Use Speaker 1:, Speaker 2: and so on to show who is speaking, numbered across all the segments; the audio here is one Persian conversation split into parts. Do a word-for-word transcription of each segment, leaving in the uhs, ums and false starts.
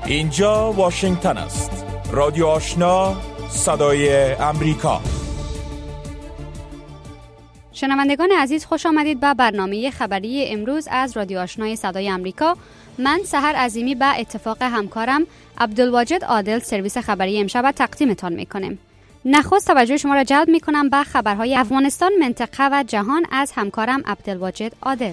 Speaker 1: اینجا واشنگتن است. رادیو آشنا، صدای امریکا.
Speaker 2: شنوندگان عزیز، خوش آمدید به برنامه خبری امروز از رادیو آشنای صدای امریکا. من سحر عظیمی به اتفاق همکارم عبدالواجد عادل سرویس خبری امشب تقدیمتان میکنیم. نخست توجه شما را جلب میکنم به خبرهای افغانستان، منطقه و جهان از همکارم عبدالواجد عادل.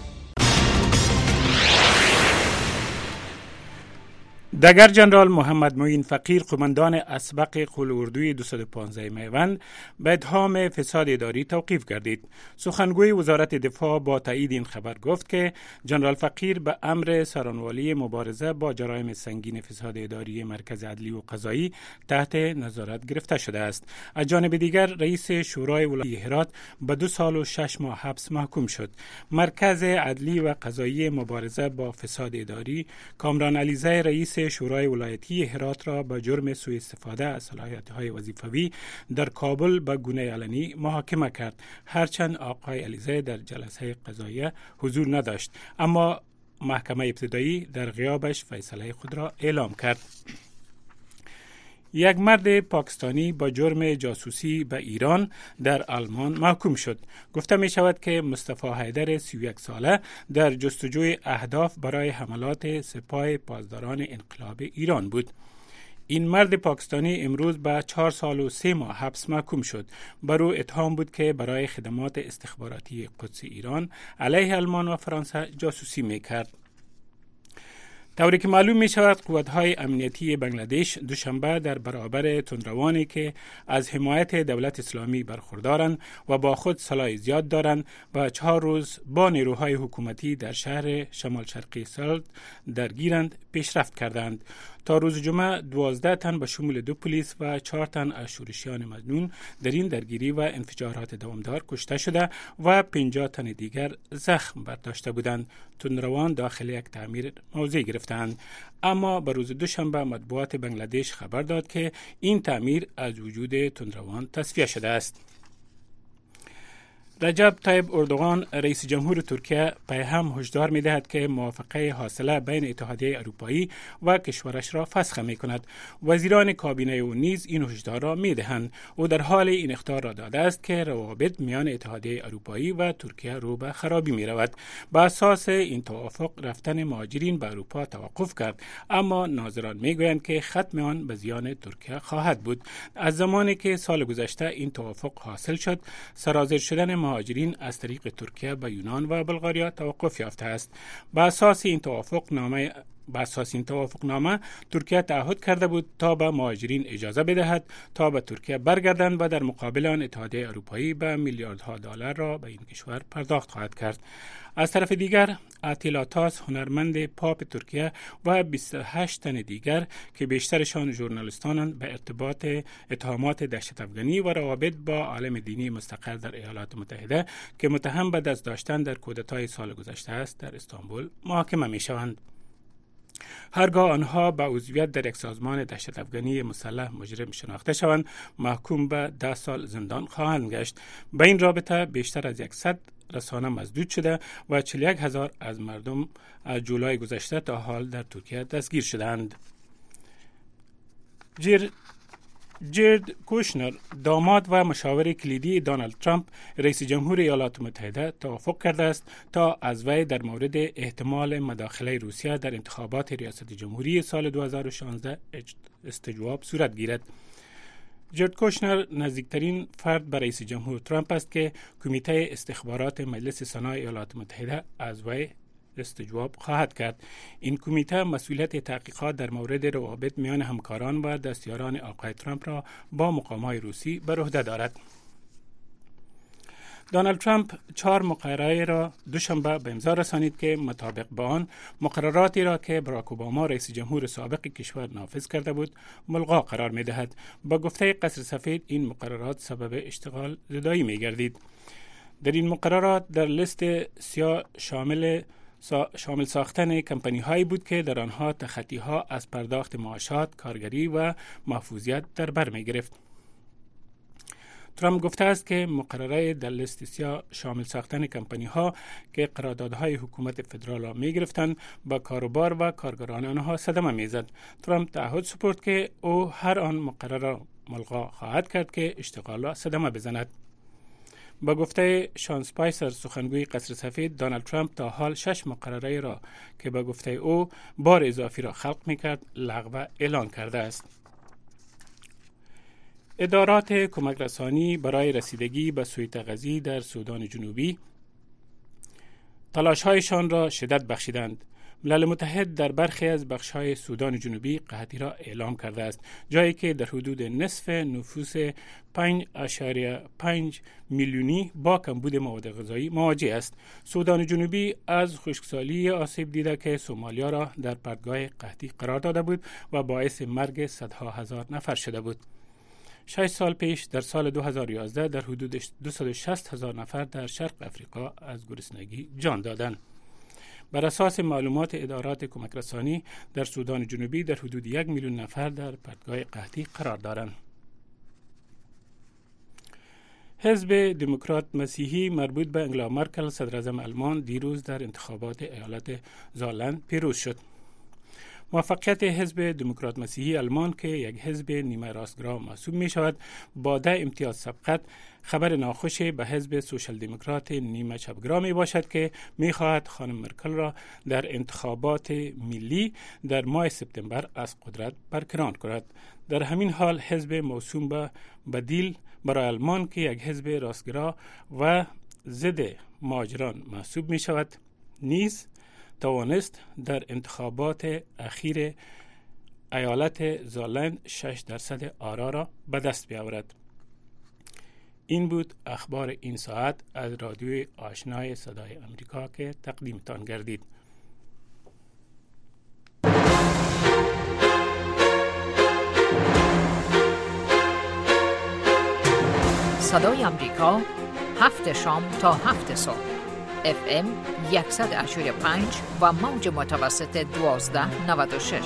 Speaker 3: دگر جنرال محمد معین فقیر، قماندان اسبق قول اردوی دویست و پانزده میوند، به اتهام فساد اداری توقیف گردید. سخنگوی وزارت دفاع با تایید این خبر گفت که جنرال فقیر به امر سرانوالی مبارزه با جرایم سنگین فساد اداری مرکز عدلی و قضایی تحت نظارت گرفته شده است. از جانب دیگر رئیس شورای ولایت هرات به دو سال و شش ماه حبس محکوم شد. مرکز عدلی و قضایی مبارزه با فساد اداری کامران علیزی، رئیس شورای ولایتی هرات، را به جرم سوء استفاده از صلاحیت‌های وظیفوی در کابل به گونه علنی محاکمه کرد. هرچند آقای علیزی در جلسه قضاییه حضور نداشت، اما محکمه ابتدایی در غیابش فیصله خود را اعلام کرد. یک مرد پاکستانی با جرم جاسوسی به ایران در آلمان محکوم شد. گفته می شود که مصطفی حیدر، سی و یک ساله، در جستجوی اهداف برای حملات سپاه پاسداران انقلاب ایران بود. این مرد پاکستانی امروز به چهار سال و سه ماه حبس محکوم شد. بر او اتهام بود که برای خدمات استخباراتی قدس ایران علیه آلمان و فرانسه جاسوسی می کرد. طوری که معلوم می شود، قوت‌های امنیتی بنگلادش دوشنبه در برابر تندروانی که از حمایت دولت اسلامی برخوردارند و با خود سلاح زیاد دارند و چهار روز با نیروهای حکومتی در شهر شمال شرقی سلط درگیرند پیشرفت کردند. تا روز جمعه دوازده تن به شمول دو پلیس و چهار تن از شورشیان مظنون در این درگیری و انفجارات دوامدار کشته شده و پنجاه تن دیگر زخم برداشته بودند. تندروان داخل یک تعمیر موضع گرفتند، اما به روز دوشنبه مطبوعات بنگلادش خبر داد که این تعمیر از وجود تندروان تصفیه شده است. رجب طیب اردوغان، رئیس جمهور ترکیه، پیهم هشدار می دهد که موافقه حاصله بین اتحادیه اروپایی و کشورش را فسخ می کند. وزیران کابینه او نیز این هشدار را می دهند. او در حال این اخطار را داده است که روابط میان اتحادیه اروپایی و ترکیه رو به خرابی می رود. با اساس این توافق رفتن مهاجرین به اروپا توقف کرد، اما ناظران می گویند که ختم آن به زیان ترکیه خواهد بود. از زمانی که سال گذشته این توافق حاصل شد، سرازیر شدن مهاجرین از طریق ترکیه به یونان و بلغاریا توقف یافته است. با اساس این توافق نامه با اساس این توافق نامه ترکیه تعهد کرده بود تا به مهاجرین اجازه بدهد تا به ترکیه برگردند و در مقابل آن اتحادیه اروپایی به میلیاردها دلار را به این کشور پرداخت خواهد کرد. از طرف دیگر، آتیلا تاس، هنرمند پاپ ترکیه، و بیست و هشت تن دیگر که بیشترشان ژورنالیستانند، به ارتباط اتهامات دهشت افغانی و روابط با عالم دینی مستقر در ایالات متحده که متهم به دست داشتن در کودتای سال گذشته است، در استانبول محاکمه می شوند. هرگاه آنها به عضویت در یک سازمان دهشت افغانی مسلح مجرم شناخته شوند، محکوم به ده سال زندان خواهند گشت. به این رابطه بیشتر از صد رسانه مسدود شده و چهل و یک هزار از مردم از جولای گذشته تا حال در ترکیه دستگیر شدند. جیر جرد کوشنر، داماد و مشاور کلیدی دونالد ترامپ، رئیس جمهور ایالات متحده، توافق کرده است تا از وی در مورد احتمال مداخله روسیه در انتخابات ریاست جمهوری سال دو هزار و شانزده استجواب صورت گیرد. جرد کوشنر نزدیکترین فرد به رئیس جمهور ترامپ است که کمیته استخبارات مجلس سنا ایالات متحده از وی استجواب خواهد کرد. این کمیته مسئولیت تحقیقات در مورد روابط میان همکاران و دستیاران آقای ترامپ را با مقام‌های روسی بر عهده دارد. دونالد ترامپ چهار مقرره را دوشنبه به امضا رسانید که مطابق با آن مقرراتی را که باراک اوباما رئیس جمهور سابق کشور نافذ کرده بود ملغا قرار می دهد. با گفته قصر سفید، این مقررات سبب اشتغال زدایی می گردید. در این مقررات در لیست سیاه شامل شامل ساختن کمپانی هایی بود که در آنها تخطی ها از پرداخت معاشات، کارگری و محفوظیت در بر می گرفت. ترامپ گفته است که مقرره در لیست سیاه شامل ساختن کمپانی ها که قراردادهای حکومت فدرال را می گرفتند با کاروبار و کارگران آنها صدمه می زد. ترامپ تعهد سپرد که او هر آن مقرره را ملغا خواهد کرد که اشتغال را صدمه بزند. با گفته شان سپایسر سخنگوی قصر سفید، دونالد ترامپ تا حال شش مقرره را که با گفته او بار اضافی را خلق می‌کرد لغو اعلان کرده است. ادارات کمک رسانی برای رسیدگی به سویت غذایی در سودان جنوبی تلاش‌هایشان را شدت بخشیدند. ملل متحد در برخی از بخش‌های سودان جنوبی قحطی را اعلام کرده است، جایی که در حدود نصف نفوس پنج اشاریه پنج میلیونی با کمبود مواد غذایی مواجه است. سودان جنوبی از خشکسالی آسیب دیده که سومالیا را در پرتگاه قحطی قرار داده بود و باعث مرگ صدها هزار نفر شده بود. شش سال پیش در سال دو هزار و یازده در حدود دویست و شصت هزار نفر در شرق افریقا از گرسنگی جان دادند. بر اساس معلومات ادارات کمک رسانی در سودان جنوبی در حدود یک میلیون نفر در پرتگاه قحطی قرار دارند. حزب دموکرات مسیحی مربوط به انگلا مرکل صدراعظم آلمان دیروز در انتخابات ایالت زالند پیروز شد. موفقیت حزب دموکرات مسیحی آلمان که یک حزب نیمه راستگرا محسوب می شود با ده امتیاز سبقت خبر ناخوش به حزب سوشال دموکرات نیمه چپگرا می باشد که می خواهد خانم مرکل را در انتخابات ملی در ماه سپتامبر از قدرت برکنار کند. در همین حال حزب موسوم به بدیل برای آلمان که یک حزب راستگرا و ضد مهاجران محسوب می شود نیز توانست در انتخابات اخیر ایالت زالند شش درصد آرا را به دست بیاورد. این بود اخبار این ساعت از رادیوی آشنای صدای امریکا که تقدیمتان گردید.
Speaker 4: صدای امریکا هفت شام تا هفت صبح اف ام صد و اشتاد و پنج و موج متوسط دوازده نود و شش.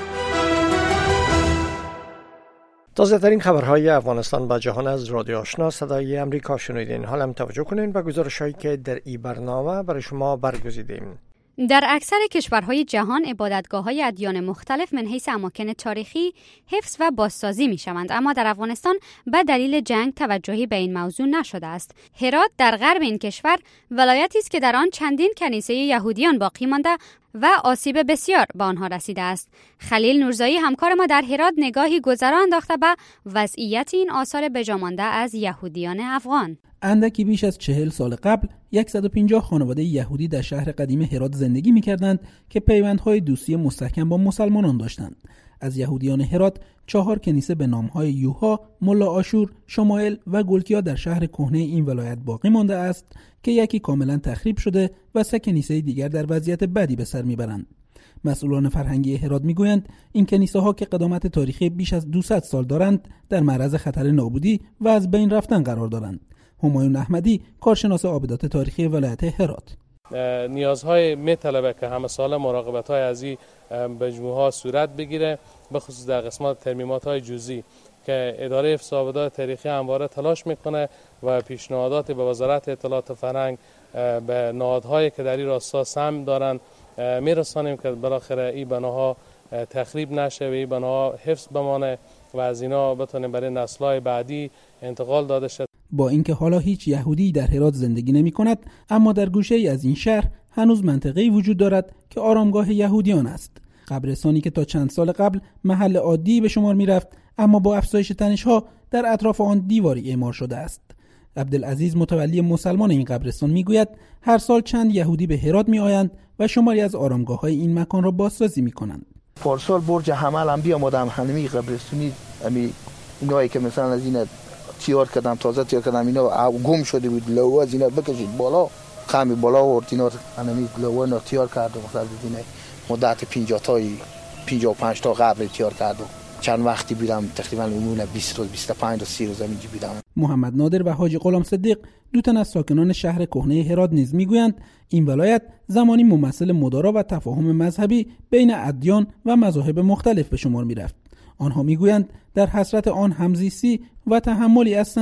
Speaker 5: تازه ترین خبرهای افغانستان و جهان از رادیو آشنا صدای امریکا شنیدین. حالا توجه کنین به گزارش‌هایی که در این برنامه برای شما برگزیدیم.
Speaker 2: در اکثر کشورهای جهان عبادتگاه‌های ادیان مختلف من حیث اماکن تاریخی حفظ و بازسازی می‌شوند، اما در افغانستان به دلیل جنگ توجهی به این موضوع نشده است. هرات در غرب این کشور ولایتی است که در آن چندین کنیسه یهودیان باقی مانده و آسیب بسیار به آنها رسیده است. خلیل نورزایی همکار ما در هرات نگاهی گذرا انداخته به وضعیت این آثار بجامانده از یهودیان افغان.
Speaker 6: اندکی بیش از چهل سال قبل صد و پنجاه خانواده یهودی در شهر قدیم هرات زندگی می‌کردند که پیوندهای دوستی مستحکم با مسلمانان داشتند. از یهودیان هرات چهار کنیسه به نام‌های یوحا، ملا آشور، شمائل و گلکیا در شهر کهنه این ولایت باقی مانده است که یکی کاملا تخریب شده و سه کنیسه دیگر در وضعیت بدی به سر میبرند. مسئولان فرهنگی هرات میگویند این کنیسه ها که قدامت تاریخی بیش از دویست سال دارند در معرض خطر نابودی و از بین رفتن قرار دارند. همایون احمدی، کارشناس آبدات تاریخی ولایت هرات:
Speaker 7: نیازهای میطلبه که همه ساله مراقبت‌های از این مجموعه‌ها صورت بگیره، به خصوص در قسمت ترمیمات‌های جزئی که اداره حفظ آبدات تاریخی همواره تلاش میکنه و پیشنهادات به وزارت اطلاعات و فرهنگ به نهادهایی که در این راستا سهم دارن میرسانیم که بالاخره این بناها تخریب نشه و این بناها حفظ بمانه و از اینا بتونیم برای نسل‌های بعدی انتقال داده شد.
Speaker 6: با اینکه حالا هیچ یهودی در هرات زندگی نمی کند، اما در گوشه‌ای از این شهر هنوز منطقه‌ای وجود دارد که آرامگاه یهودیان است. قبرستانی که تا چند سال قبل محل عادی به شمار می رفت، اما با افزایش تنش‌ها در اطراف آن دیواری اعمار شده است. عبدالعزیز، متولی مسلمان این قبرستان، میگوید هر سال چند یهودی به هرات می آیند و شماری از آرامگاه‌های این مکان را بازسازی می‌کنند.
Speaker 8: پارسال برج حمل هم بیا مدام همین قبرستونی امی اینایی که مثلا از این تیار کردم تازه تیار کردم اینا گم شده بود، لوه از اینا بکشید بالا، خمی بالا آورد اینا همین لوه رو تیار کرد و مثلا دیگه مدت پنجاه تا پنجاه و پنج تا قبر تیار کرد. چند وقتی بیدم تقریبا اون بیست روز بیست و پنج تا سی روز اینجا بیدم.
Speaker 6: محمد نادر و حاجی غلام صدیق، دو تن از ساکنان شهر کهنه هرات، نیز میگویند این ولایت زمانی ممثل مدارا و تفاهم مذهبی بین ادیان و مذاهب مختلف به شمار میرفت. آنها میگویند در حسرت آن همزیستی و تحملی هستند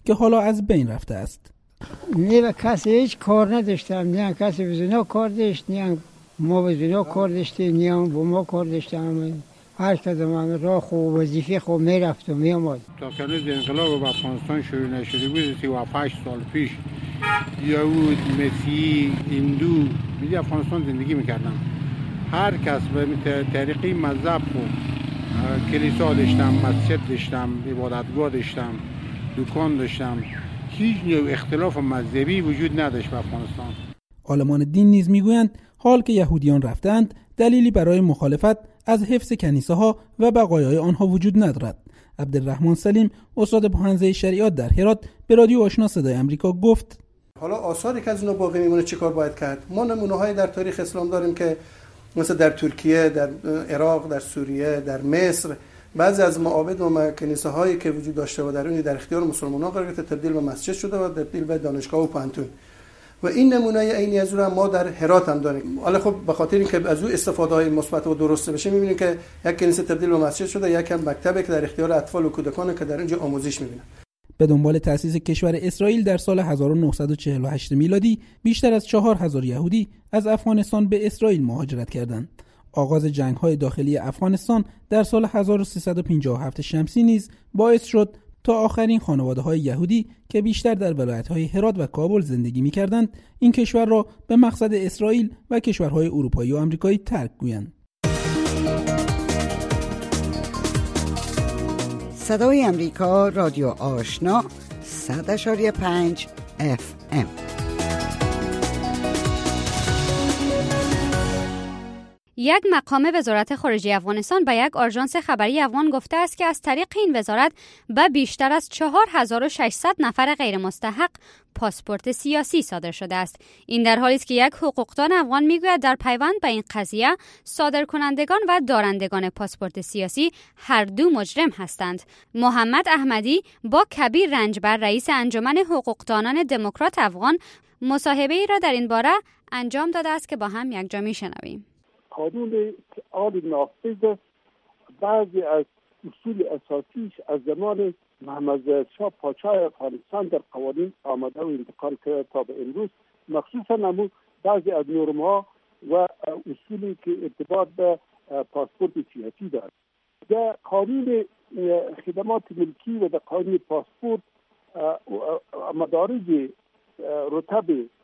Speaker 6: که حالا از بین رفته است.
Speaker 9: نه کسی هیچ کار نداشتم، نه کسی بزنا کار داشت، نه ما بزنا کار داشتیم، نه با ما کار داشتیم. هر کدوم راه خوب وظیفه خوب میرفت و میامد.
Speaker 10: تا که از انقلاب به افغانستان شروع نشده بود سی و هشت سال پیش یهود، مسیحی، هندو می افغانستان زندگی میکردن. هر کس به طریقی مذهب بود، کلیسا داشتم، مسجد داشتم، عبادتگاه داشتم، دکان داشتم. هیچ نوع اختلاف مذهبی وجود نداشت به افغانستان.
Speaker 6: عالمان دین نیز میگویند حال که یهودیان رفتند دلیلی برای مخالفت از حفظ کنیسه ها و بقایای آنها وجود ندارد. عبدالرحمن سلیم استاد حوزه شریعت در هرات به رادیو آشنا صدای آمریکا گفت:
Speaker 11: حالا آثاری که از اونها باقی میمونه چیکار باید کرد؟ ما نمونه‌های در تاریخ اسلام داریم که مثلا در ترکیه، در عراق، در سوریه، در مصر بعضی از معابد و کنیسه هایی که وجود داشته و در اون در اختیار مسلمانان قرار گرفته تبدیل به مسجد شده و تبدیل به دانشگاه و پانتون. و این نمونه عینی از اون ما در هرات هم داریم. حالا خب به خاطر اینکه از اون استفاده های مثبت و درسته بشه می‌بینیم که یک کنیسه تبدیل به مسجد شده، یک هم مکتبی که در اختیار اطفال و کودکان که در اینجا آموزش می‌بینن.
Speaker 6: به دنبال تأسیس کشور اسرائیل در سال هزار و نهصد و چهل و هشت میلادی بیشتر از چهار هزار یهودی از افغانستان به اسرائیل مهاجرت کردند. آغاز جنگ‌های داخلی افغانستان در سال هزار و سیصد و پنجاه و هفت شمسی نیز باعث شد تا آخرین خانواده‌های یهودی که بیشتر در ولایت‌های هرات و کابل زندگی می‌کردند این کشور را به مقصد اسرائیل و کشورهای اروپایی و آمریکایی ترک گویند.
Speaker 12: صدای آمریکا رادیو آشنا صد و پنج اف ام.
Speaker 2: یک مقام وزارت خارجه افغانستان به یک آژانس خبری افغان گفته است که از طریق این وزارت به بیشتر از چهار هزار و ششصد نفر غیر مستحق پاسپورت سیاسی صادر شده است. این در حالی است که یک حقوقدان افغان میگوید در پیوند به این قضیه صادرکنندگان و دارندگان پاسپورت سیاسی هر دو مجرم هستند. محمد احمدی با کبیر رنجبر رئیس انجمن حقوقدانان دموکرات افغان مصاحبه‌ای را در این باره انجام داده است که با هم یکجا میشنویم.
Speaker 13: قانون عالی نافذ است. بعضی از اصول اساسیش از زمان محمد زاید شاه پادشاه افغانستان در قوانین آمده و انتقال کرده تا به امروز، مخصوصا نمو بعضی از نرم‌ها و اصولی که ارتباط به پاسپورت سیاسی دارد. در قانون خدمات ملکی و در قانون پاسپورت مدارج رتب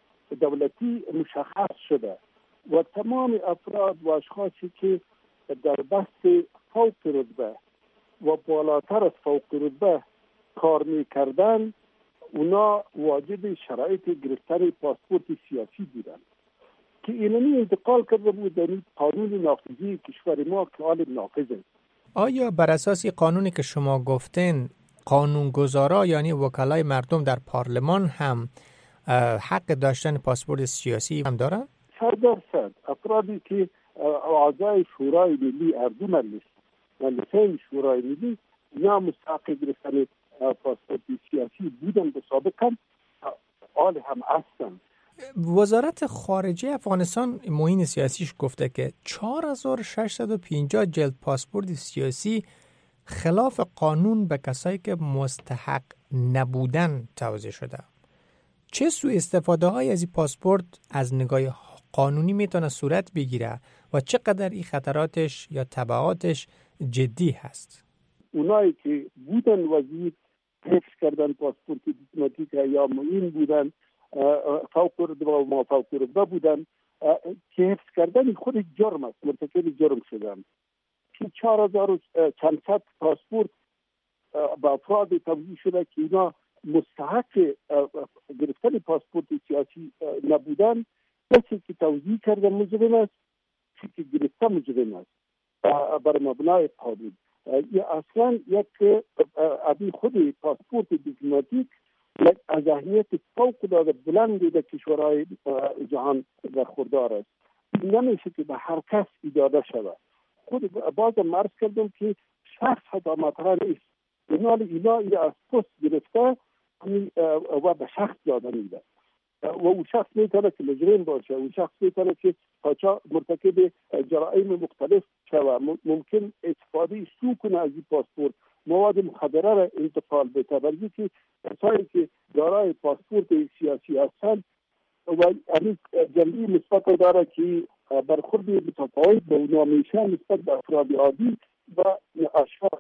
Speaker 13: دولتی مشخص شده و تمام افراد و اشخاصی که در بحث فوق رتبه و بالاتر از فوق رتبه کار می‌کردند اونا واجد شرایط گرفتن پاسپورت سیاسی بودند که اینمی انتقال کرده بود در قانون نافذی کشور ما که حال نافذ است.
Speaker 14: آیا بر اساس قانونی که شما گفتین قانونگذارا یعنی وکلای مردم در پارلمان هم حق داشتن پاسپورت سیاسی هم دارن؟
Speaker 13: صد درصد افرادی که اعضای شورای ملی اردو مجلس مجلسین شورای ملی یا مستحق گرفتن پاسپورت سیاسی بودن به سابقا حال هم هستند.
Speaker 14: وزارت خارجه افغانستان معین سیاسیش گفته که چهار هزار و ششصد و پنجاه جلد پاسپورت سیاسی خلاف قانون به کسایی که مستحق نبودن توزیع شده. چه سوء استفاده های از این پاسپورت از نگاه قانونی میتونه صورت بگیره و چقدر این خطراتش یا تبعاتش جدی هست؟
Speaker 13: اونایی که بودن وزیر حفظ کردن پاسپورت دیپلماتیک یا معین بودن فوق رتبه و ما فوق رتبه بودن که حفظ کردن خود جرم است، مرتکب جرم شدن. که چهار هزار و چند صد پاسپورت با افراد توزیع شده که اینا مستحق گرفتن پاسپورت سیاسی نبودن، کسی که توزیع کرده مجرم است، کسی که گرفته مجرم است بر مبنای قانون. یا اصلا یک ابی خود پاسپورت دیپلماتیک یک از اهمیت فوق‌العاده بلندی در کشورهای جهان برخوردار است. نمیشه که به هر کس ایداده شود. خود بازم عرض کردم که شخص حتی مطرح نیست. اینال اینا از پست گرفته و به شخص داده میده. و او شخص میتونه که مجرم باشه، او شخص میتونه که قاچاق مرتکب جرائم مختلف شود، ممکن استفاده سوء کنه از این پاسپورت، مواد مخدره را انتقال بده، برای که کسایی که دارای پاسپورت سیاسی هستند و این جنبه مثبت داره که برخورد متفاوت به اونا میشه نسبت به افراد عادی و اشخاص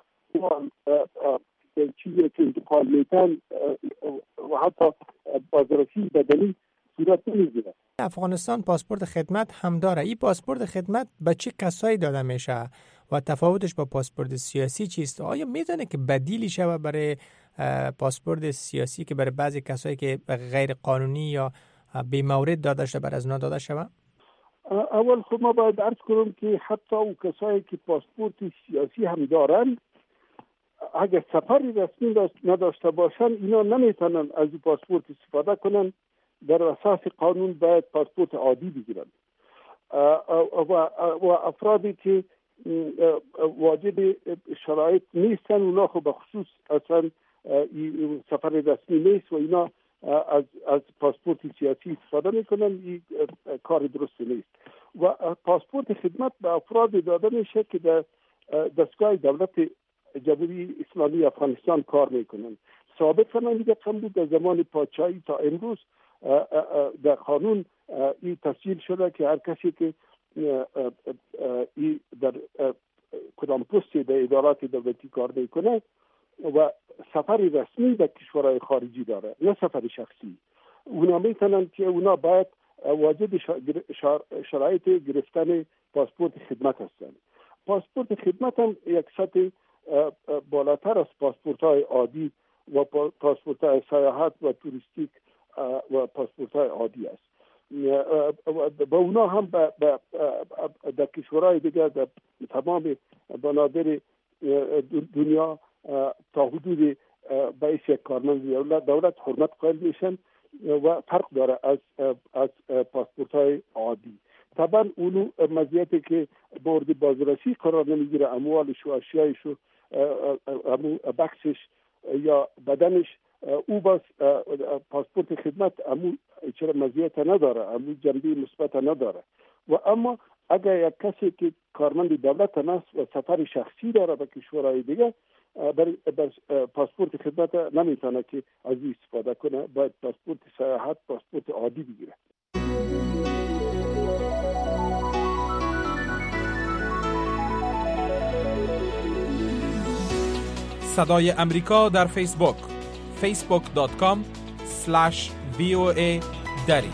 Speaker 13: چیزی که انتقال میتن و حتی بازرسی بدنی صورت نمیگیره.
Speaker 14: افغانستان پاسپورت خدمت هم داره. این پاسپورت خدمت به چه کسایی داده میشه و تفاوتش با پاسپورت سیاسی چیست؟ آیا میتونه که بدیلی شود برای پاسپورت سیاسی که برای بعضی کسایی که غیر قانونی یا بی مورد داده شده بر از اونا داده شود؟
Speaker 13: اول خب ما باید عرض کنم که حتی او کسایی که پاسپورت سیاسی هم دارن اگر سفری رسمی نداشته باشن اینا نمیتونن از این پاسپورت استفاده کنن، در اساس قانون باید پاسپورت عادی بگیرن و افرادی که واجد شرایط نیستن اونا خب بخصوص اصلا سفر رسمی نیست و اینا از از پاسپورت سیاسی استفاده میکنن، این کار درست نیست. و پاسپورت خدمت به افراد داده میشه که در دستگاه دولت جمهوری اسلامی افغانستان کار میکنن. سابقا این رقم بود در زمان پادشاهی تا امروز در قانون این تفصیل شده که هر کسی که در کدام پستی در ادارات دولتی کار میکنه و سفری رسمی در کشورهای خارجی داره نه سفر شخصی، اونا میتونن که اونا باید واجد شرایط گرفتن پاسپورت خدمت هستند. پاسپورت خدمت هم یک سطح بالاتر از پاسپورت های عادی و پاسپورت های سیاحت و توریستیک و پاسپورت های عادی است. با اونا هم در کشورهای دیگر در تمام بنادر دنیا تا حدود باعث یک کارمند دولت دولت حرمت قائل میشن و فرق داره از از پاسپورت های عادی. طبعا اونو مزیتی که مورد بازرسی قرار نمیگیره، اموالش و اشیایش و بکسش یا بدنش، او باز پاسپورت خدمت امو چرا مزیت نداره، امو جنبه مثبت نداره. و اما اگر یک کسی که کارمند دولت است و سفر شخصی داره به کشورهای دیگه، بر پاسپورت خدمت نمیتونه که از این استفاده کنه، باید پاسپورت سیاحت، پاسپورت عادی بگیره.
Speaker 1: صدای امریکا در فیسبوک فیسبوک دات کام اسلش وی او ای دری.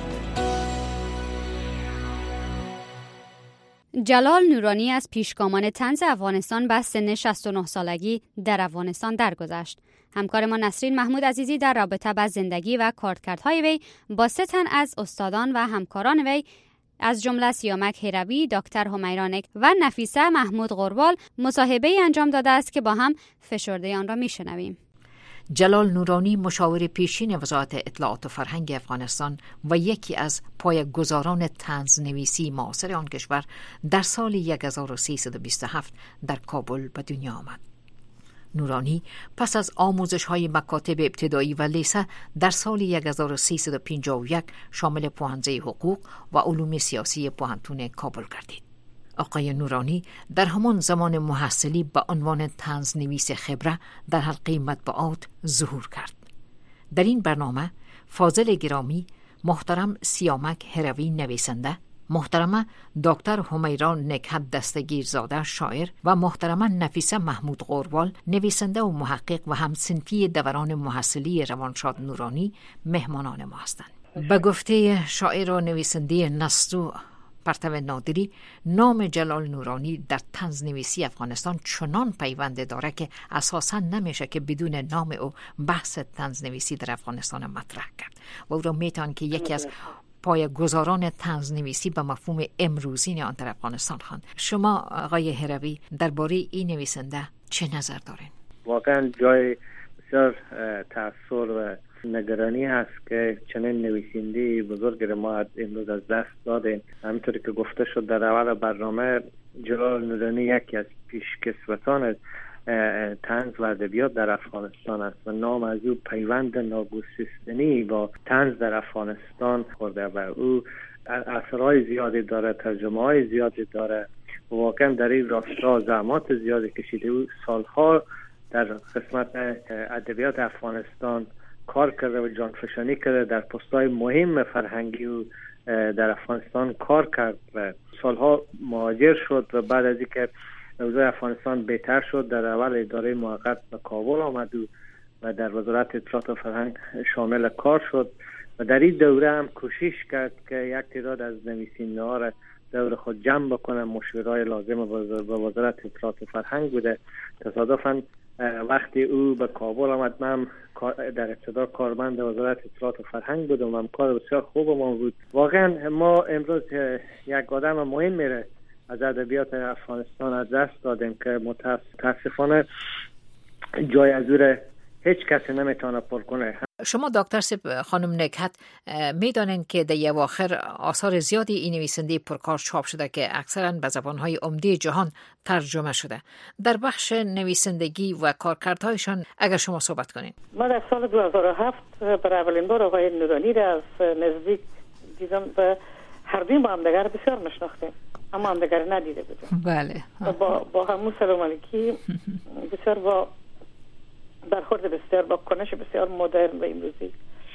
Speaker 2: جلال نورانی از پیشگامان طنز افغانستان به سن شصت و نه سالگی در افغانستان درگذشت. همکار ما نسرین محمود عزیزی در رابطه با زندگی و کارکردهای وی با سه تن از استادان و همکاران وی از جمله سیامک هروی، دکتر همیرانک و نفیسه محمود غربال مصاحبه‌ای انجام داده است که با هم فشرده آن را میشنویم.
Speaker 4: جلال نورانی مشاور پیشین وزارت اطلاعات و فرهنگ افغانستان و یکی از پایه‌گذاران طنزنویسی معاصر آن کشور در سال هزار و سیصد و بیست و هفت در کابل به دنیا آمد. نورانی پس از آموزش‌های مکاتب ابتدایی و لیسه در سال هزار و سیصد و پنجاه و یک شامل پوهنځی حقوق و علوم سیاسی پوهنتون کابل گردید. آقای نورانی در همان زمان محصلی به عنوان طنزنویس خبره در حلقه مطبوعات ظهور کرد. در این برنامه فاضل گرامی، محترم سیامک هروی نویسنده، محترمه دکتر همیران نکهت دستگیرزاده شاعر و محترمه نفیسه محمود غربال نویسنده و محقق و همسنفی دوران محصلی روانشاد نورانی مهمانان ما هستند. به گفته شاعر و نویسنده نستو پرتو نادری، نام جلال نورانی در طنزنویسی افغانستان چنان پیوند داره که اساساً نمیشه که بدون نام او بحث طنزنویسی در افغانستان مطرح کرد و او را میتوان که یکی از پایه‌گذاران طنزنویسی به مفهوم امروزین آن در افغانستان خواند. شما آقای هروی درباره این نویسنده چه نظر دارین؟
Speaker 15: واقعا جای بسیار تأثیر و نگرانی هست که چنین نویسنده بزرگ ما امروز از دست دادیم. همینطوری که گفته شد در اول برنامه، جلال نورانی یکی از پیشکسوتان طنز و ادبیات در افغانستان است و نام از او پیوند ناگسستنی با طنز در افغانستان خورده و او اثرهای زیادی داره، ترجمه های زیادی داره. واقعا در این راستا زحمات زیادی کشیده. او سالها در قسمت ادبیات افغانستان کار کرده و جانفشانی کرده، در پست‌های مهم فرهنگی و در افغانستان کار کرد و سالها مهاجر شد و بعد از اینکه اوضاع افغانستان بهتر شد در اول اداره موقت به کابل آمد و در وزارت اطلاعات و فرهنگ شامل کار شد و در این دوره هم کوشش کرد که یک تعداد از نویسنده ها را دور خود جمع بکنه. مشورای لازم به وزارت اطلاعات و فرهنگ بوده. تصادفاً وقتی او به کابل آمد، من در ابتدا کارمند وزارت اطلاعات و فرهنگ بودم و کار بسیار خوب ما بود. واقعا ما امروز یک آدم مهم میره از ادبیات افغانستان از دست دادیم که متاسفانه جای از او را هیچ کسی نمیتونه پر کنه.
Speaker 4: شما دکتر سیب خانم نکهت میدانین که در اواخر آثار زیادی این نویسنده پرکار چاپ شده که اکثرا به زبانهای عمده جهان ترجمه شده. در بخش نویسندگی و کارکردهایشان اگر شما صحبت کنین.
Speaker 16: ما در سال دو هزار و هفت برای اولین بار آقای نورانی را از نزدیک دیدم و هر دوی با همدیگر بسیار مشناختیم، اما همدیگر ندیده بودیم.
Speaker 4: بله.
Speaker 16: با با همون سلام علیکی بسیار با برخورد بسیار با کنش بسیار مدرن و امروزی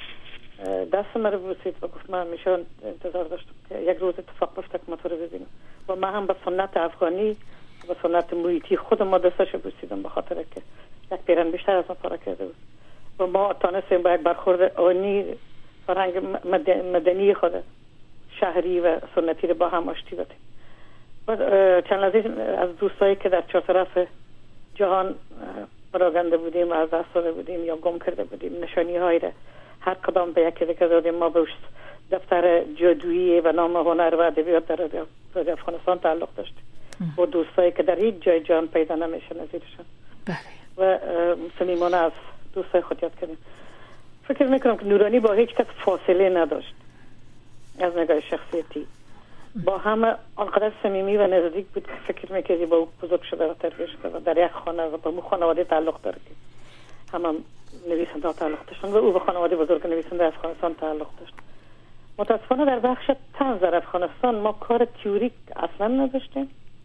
Speaker 16: دست من رو بوسید و گفت من همیشه انتظار داشتم که یک روز اتفاق بیفته که ما تو رو ببینم و من هم به سنت افغانی و سنت محیطی خود ما دستش بوسیدم به خاطر که یک پیرن بیشتر از ما پاره کرده بود و ما تانستیم با یک برخورد آنی فرهنگ مدنی خود شهری و سنتی رو با هم آشتی بدیم. و چند لحظه از دوستایی که در چهار طرف جهان پراگنده بودیم و از دست داده بودیم یا گم کرده بودیم، نشانی هایی را هر کدام به یکی دیگه دادیم. ما به دفتر جادویی و نام هنر و ادبیات در رادیو افغانستان تعلق داشتیم با دوستایی که در هیچ جای جهان پیدا نمیشه نظیرشون. و صمیمانه از دوستای خود یاد کردیم. فکر میکنم که نورانی با هیچ کس فاصله نداشت از نگاه شخصیتی، با همه آنقدر صمیمی و نزدیک بود که فکر میکردی با او بزرگ شده و تربیت شده و در یک خانه و با مو خانواده تعلق داره که همه هم نویسنده ها تعلق داشتن و او به خانواده بزرگ نویسنده افغانستان تعلق داشت. متاسفانه در بخش طنز در افغانستان ما کار تئوریک اصلا نداشتیم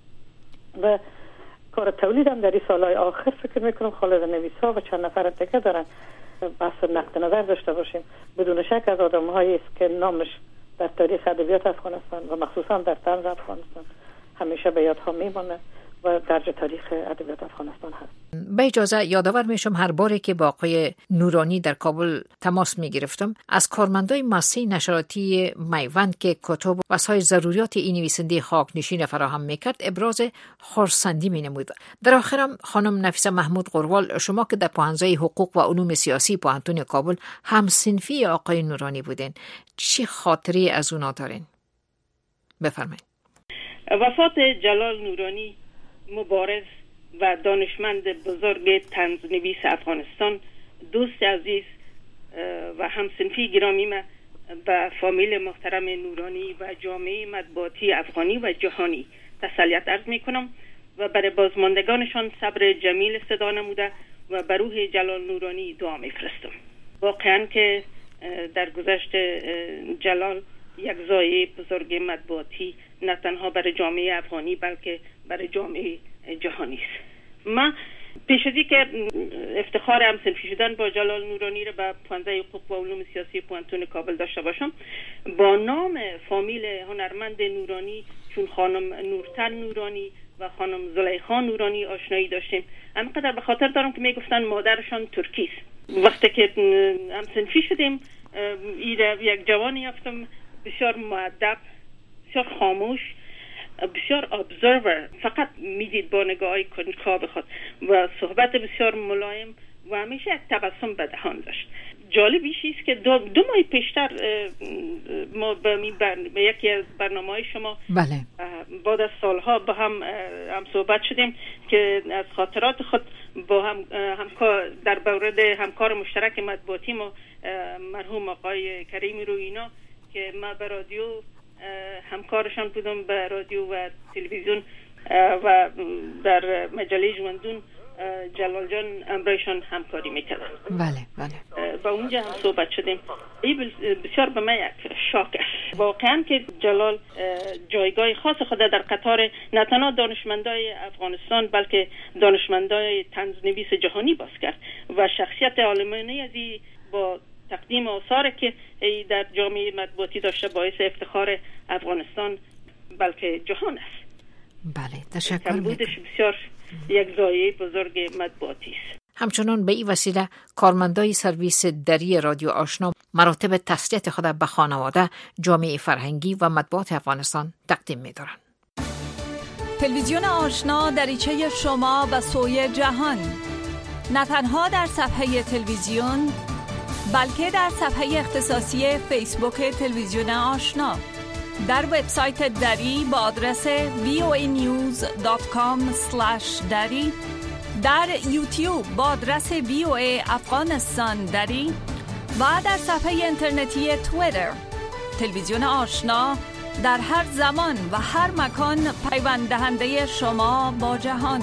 Speaker 16: و کار تولید هم در این سالهای آخر فکر میکنم خالد نویسا و چند نفر دیگه دارن بحث نقد نظر داشته باشیم. بدون شک از آدم هایی است که نامش در تاریخ ادبیات افغانستان و مخصوصا در طنز افغانستان همیشه به یادها میمونه و درج تاریخ ادبیات افغانستان هست.
Speaker 4: به اجازه یادآور میشم هر باری که با آقای نورانی در کابل تماس میگرفتم از کارمندای مؤسسه نشراتی میوند که کتب و سایر ضروریات این نویسنده خاکنشین فراهم میکرد ابراز خرسندی مینمود. در آخرم خانم نفیسه محمود قروال، شما که در پوهنځی حقوق و علوم سیاسی پوهنتون کابل هم صنفی آقای نورانی بودین، چی خاطری از اونا دارین؟ بفرمایید.
Speaker 17: وفات جلال نورانی مبارز و دانشمند بزرگ طنزنویس افغانستان، دوست عزیز و همصنفی گرامی ما به فامیل محترم نورانی و جامعه مطبوعاتی افغانی و جهانی تسلیت عرض می کنم و برای بازماندگانشان صبر جمیل صدا نموده و بر روح جلال نورانی دعا می فرستم. واقعا که در گذشت جلال یک زایه بزرگ مطبوعاتی نه تنها برای جامعه افغانی بلکه برای جامعه جهانی است. من پیش از که افتخار همصنفی شدن با جلال نورانی را به پوهنځی حقوق و علوم سیاسی پوهنتون کابل داشته باشم، با نام فامیل هنرمند نورانی چون خانم نورتن نورانی و خانم زلیخا نورانی آشنایی داشتیم. همینقدر به خاطر دارم که میگفتن مادرشان ترکی است. وقتی که همصنفی شدیم یک جوانی یافتم بسیار مؤدب، بسیار خاموش، بسیار ابزرور، فقط میدید با نگاهی کنجکاو خود و صحبت بسیار ملایم و همیشه یک تبسم به دهان داشت. جالبیش است که دو, دو ماه پیشتر ما به, به یکی از برنامه‌های شما
Speaker 4: بله.
Speaker 17: بعد از سالها با هم هم صحبت شدیم که از خاطرات خود با هم همکار در مورد همکار مشترک مطبوعاتی ما مرحوم آقای کریمی روینا که ما به رادیو همکارشان بودم، به رادیو و تلویزیون و در مجله ژوندون جلال جان امرایشان همکاری میکردن.
Speaker 4: بله بله.
Speaker 17: با اونجا هم صحبت شدیم. این بسیار به من یک شاک است. واقعا که جلال جایگاه خاص خود در قطار نه تنها دانشمندای افغانستان بلکه دانشمندای طنزنویس جهانی باز کرد و شخصیت عالمانه ازی با تقدیم آثاری که در جامعه مطبوعاتی داشته باعث افتخار افغانستان بلکه جهان است.
Speaker 4: بله تشکر
Speaker 17: کمبودش بسیار یک ضایعه بزرگ مطبوعاتی است.
Speaker 4: همچنان به این وسیله کارمندای سرویس دری رادیو آشنا مراتب تسلیت خود به خانواده، جامعه فرهنگی و مطبوعات افغانستان تقدیم می‌دارند.
Speaker 18: تلویزیون آشنا دریچه شما به سوی جهان، نه تنها در صفحه تلویزیون بلکه در صفحه اختصاصی فیسبوک تلویزیون آشنا، در وبسایت دری با آدرس وی او ای نیوز دات کام اسلش دری، در یوتیوب با آدرس وی او ای افغانستان دری و در صفحه اینترنتی توییتر. تلویزیون آشنا در هر زمان و هر مکان پیوند دهنده شما با جهان.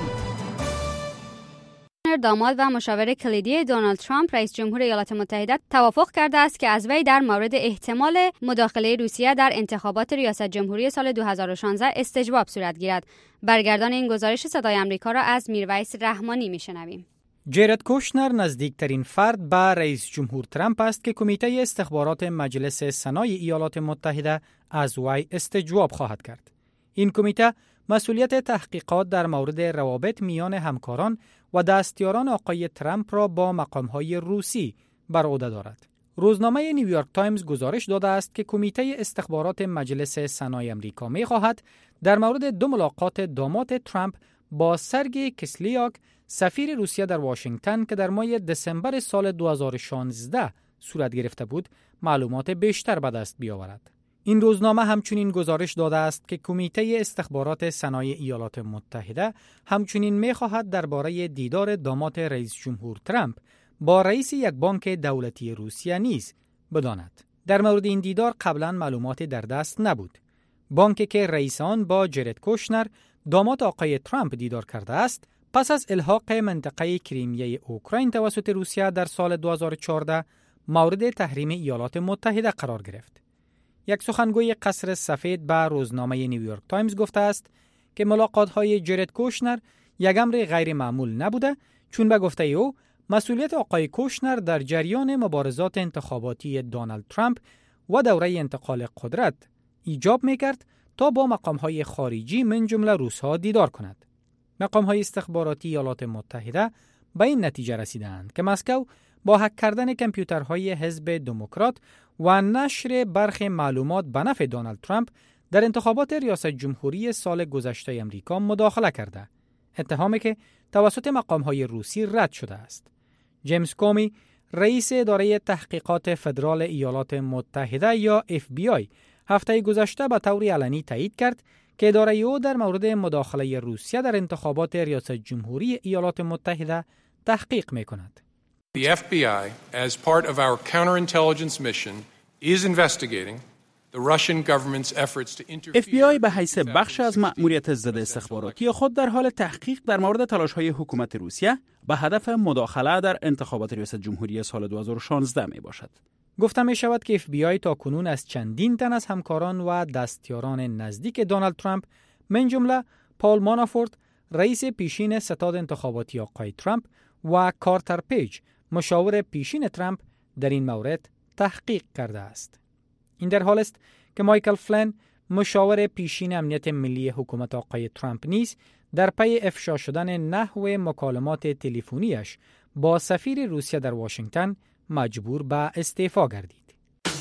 Speaker 2: داماد و مشاور کلیدی دونالد ترامپ رئیس جمهور ایالات متحده توافق کرده است که از وی در مورد احتمال مداخله روسیه در انتخابات ریاست جمهوری سال دو هزار و شانزده استجواب صورت گیرد. برگردان این گزارش صدای آمریکا را از میرویس رحمانی میشنویم.
Speaker 19: جرد کوشنر نزدیکترین فرد به رئیس جمهور ترامپ است که کمیته استخبارات مجلس سنای ایالات متحده از وی استجواب خواهد کرد. این کمیته مسئولیت تحقیقات در مورد روابط میان همکاران و دستیاران آقای ترامپ را با مقام‌های روسی بر عهده دارد. روزنامه نیویورک تایمز گزارش داده است که کمیته استخبارات مجلس سنای آمریکا می‌خواهد در مورد دو ملاقات داماد ترامپ با سرگئی کسلیاک سفیر روسیه در واشنگتن که در ماه دسامبر سال دو هزار و شانزده صورت گرفته بود معلومات بیشتر به دست بیاورد. این روزنامه همچنین گزارش داده است که کمیته استخبارات سنای ایالات متحده همچنین می‌خواهد درباره دیدار داماد رئیس جمهور ترامپ با رئیس یک بانک دولتی روسیه نیز بداند. در مورد این دیدار قبلا معلوماتی در دست نبود. بانکی که رئیس آن با جرد کوشنر داماد آقای ترامپ دیدار کرده است، پس از الحاق منطقه کریمیای اوکراین توسط روسیه در سال دو هزار و چهارده مورد تحریم ایالات متحده قرار گرفت. یک سخنگوی قصر سفید به روزنامه نیویورک تایمز گفته است که ملاقات‌های جرد کوشنر یک امر غیر معمول نبوده، چون به گفته او مسئولیت آقای کوشنر در جریان مبارزات انتخاباتی دونالد ترامپ و دوره انتقال قدرت ایجاب می‌کرد تا با مقام‌های خارجی من جمله روس‌ها دیدار کند. مقام‌های استخباراتی ایالات متحده به این نتیجه رسیدند که مسکو با هک کردن کامپیوترهای حزب دموکرات و نشر برخی معلومات به نفع دونالد ترامپ در انتخابات ریاست جمهوری سال گذشته امریکا مداخله کرده، اتهامی که توسط مقام‌های روسی رد شده است. جیمز کومی، رئیس اداره تحقیقات فدرال ایالات متحده یا اف بی آی، هفته گذشته به طور علنی تایید کرد که اداره او در مورد مداخله روسیه در انتخابات ریاست جمهوری ایالات متحده تحقیق می‌کند.
Speaker 20: The F B I, as part of our counterintelligence mission, is investigating the Russian government's efforts to interfere.
Speaker 21: اف بی آی به حیث بخش از مأموریت ضد استخباراتی خود در حال تحقیق در مورد تلاش‌های حکومت روسیه به هدف مداخله در انتخابات ریاست جمهوری سال دو هزار و شانزده می باشد.
Speaker 19: گفته می شود که اف بی آی تا کنون از چندین تن از همکاران و دستیاران نزدیک دونالد ترامپ، من جمله پال مانافورت، رئیس پیشین ستاد انتخاباتی آقای ترامپ، و کارتر پیج، مشاور پیشین ترامپ، در این مورد تحقیق کرده است. این در حال است که مایکل فلن، مشاور پیشین امنیت ملی حکومت آقای ترامپ نیز در پی افشا شدن نحو مکالمات تلفنیش با سفیر روسیه در واشنگتن مجبور به استعفا گردید.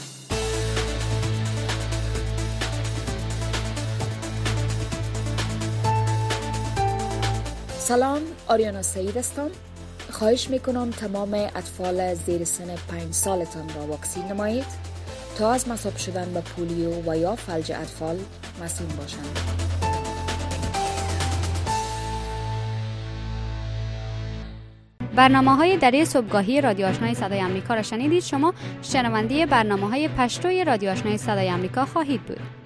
Speaker 22: سلام، آریانا سعید هستم. خواهش میکنم تمام اطفال زیر سن پنج سالتان را واکسین نمایید تا از مصاب شدن به پولیو و یا فلج اطفال مسئول باشند.
Speaker 2: برنامه‌های دری صبحگاهی رادیو آشنای صدای آمریکا را شنیدید. شما شنونده برنامه‌های پشتوی رادیو آشنای صدای آمریکا خواهید بود.